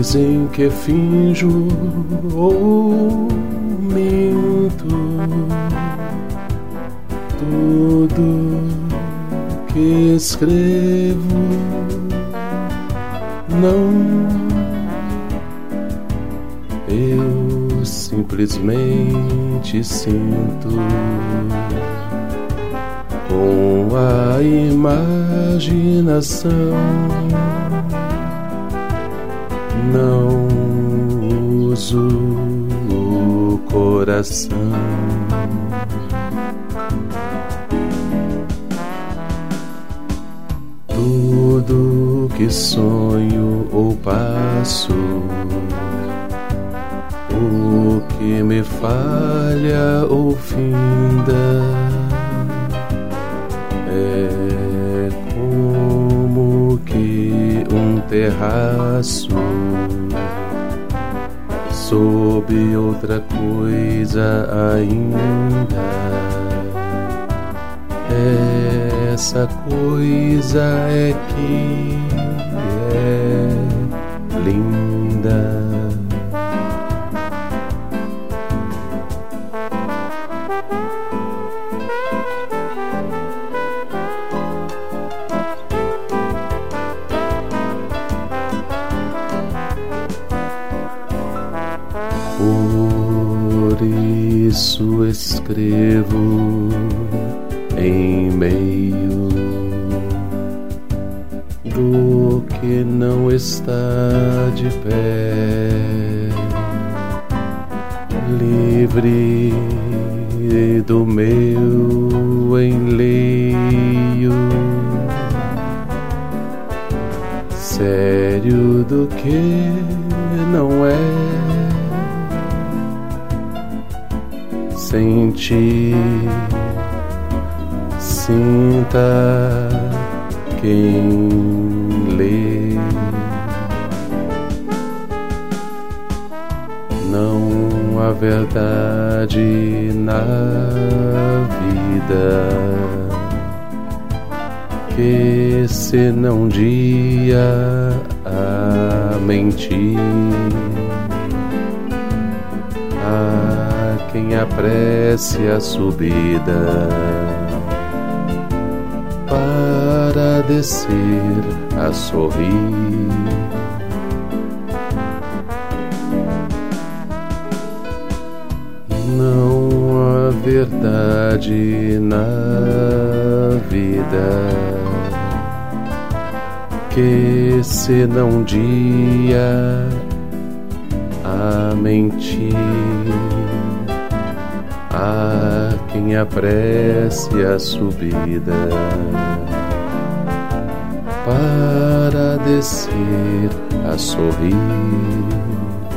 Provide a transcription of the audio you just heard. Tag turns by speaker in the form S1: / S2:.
S1: dizem que finjo ou minto. Tudo que escrevo não, eu simplesmente sinto com a imaginação. Não uso o coração. Tudo que sonho ou passo, o que me falha ou finda, é como que um terraço sob outra coisa ainda. Essa coisa é que é linda. Por isso escrevo em meio do que não está de pé, livre do meu enleio, sério do que não é. Sente, sinta quem lê. Não há verdade na vida que senão um dia a mentir. Quem apresse a subida para descer a sorrir. Não há verdade na vida que senão um dia a mentir. Há quem apresse a subida para descer a sorrir.